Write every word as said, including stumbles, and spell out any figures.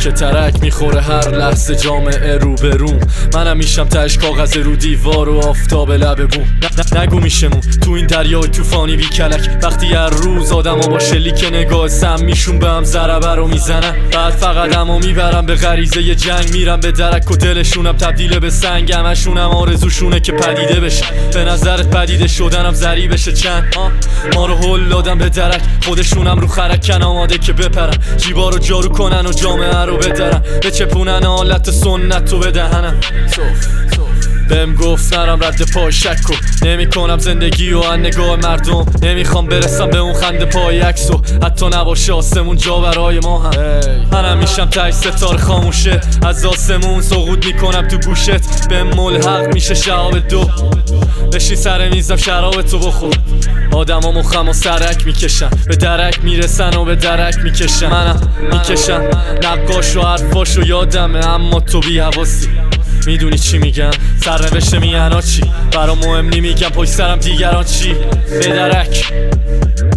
که ترک میخوره هر لحظه جامعه رو به روم. منم میشم تهش کاغذ رو دیوار و آفتاب لب بوم. نگو میشمون تو این دریای طوفانی بی کلک، وقتی هر روز آدم ها با شلیک نگاه سم میشون به هم ضربه رو میزنن. بعد فقط همو میبرم به غریزه ی جنگ، میرم به درک و دلشونم تبدیل به سنگ. همشونم آرزوشونه که پدیده بشه، به نظرت پدیده شدنم ذری بشه چند. ما رو هل دادم به درک، خودشونم رو خرکن آماده که بپرن، جیبا رو جارو کنن و جامعه رو بدرن، بچپونن حالت سنت رو بدهنم. بهم گفت نرم رد پای شک و نمی کنم زندگی و ان نگاه مردم. نمیخوام برسم به اون خنده پای عکس و حتی نباشه آسمون جا برای ما هم. منم میشم تای ستاره خاموشه، از آسمون سقوط میکنم تو گوشت، به ملحق میشه شهاب دو. بشین سر میزم شراب تو بخور. آدم ها مخم و سرک میکشن، به درک میرسن و به درک میکشن. منم میکشم نقاش و حرفاش و یادمه، اما تو بی حواسی. میدونی چی میگم؟ سرنوشت میانا چی؟ برام مهم نمیگم پشت سرم دیگران چی؟ به درک